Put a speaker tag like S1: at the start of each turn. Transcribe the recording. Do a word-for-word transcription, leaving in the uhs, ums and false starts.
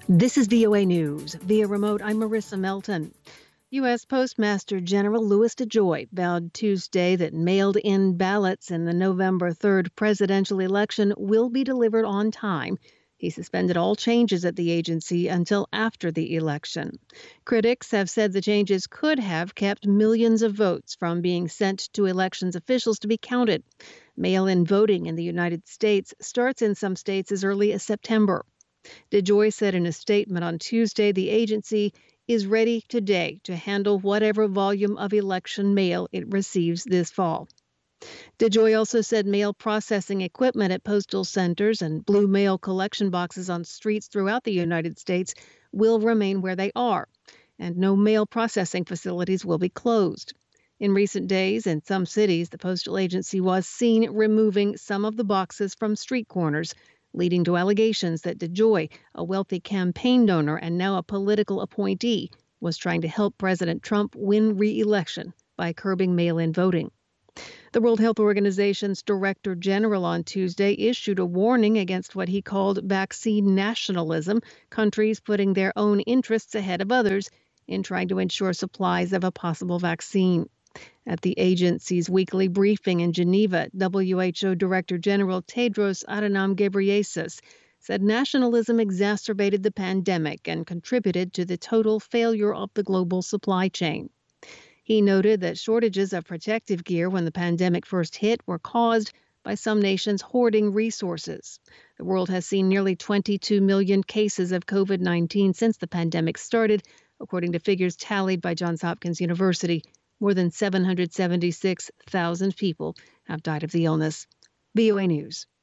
S1: This is V O A News. Via remote, I'm Marissa Melton. U S. Postmaster General Louis DeJoy vowed Tuesday that mailed-in ballots in the November third presidential election will be delivered on time. He suspended all changes at the agency until after the election. Critics have said the changes could have kept millions of votes from being sent to elections officials to be counted. Mail-in voting in the United States starts in some states as early as September. DeJoy said in a statement on Tuesday the agency is ready today to handle whatever volume of election mail it receives this fall. DeJoy also said mail processing equipment at postal centers and blue mail collection boxes on streets throughout the United States will remain where they are, and no mail processing facilities will be closed. In recent days, in some cities, the postal agency was seen removing some of the boxes from street corners, leading to allegations that DeJoy, a wealthy campaign donor and now a political appointee, was trying to help President Trump win re-election by curbing mail-in voting. The World Health Organization's Director General on Tuesday issued a warning against what he called vaccine nationalism, countries putting their own interests ahead of others in trying to ensure supplies of a possible vaccine. At the agency's weekly briefing in Geneva, W H O Director General Tedros Adhanom Ghebreyesus said nationalism exacerbated the pandemic and contributed to the total failure of the global supply chain. He noted that shortages of protective gear when the pandemic first hit were caused by some nations hoarding resources. The world has seen nearly twenty-two million cases of COVID nineteen since the pandemic started, according to figures tallied by Johns Hopkins University. More than seven hundred seventy-six thousand people have died of the illness. V O A News.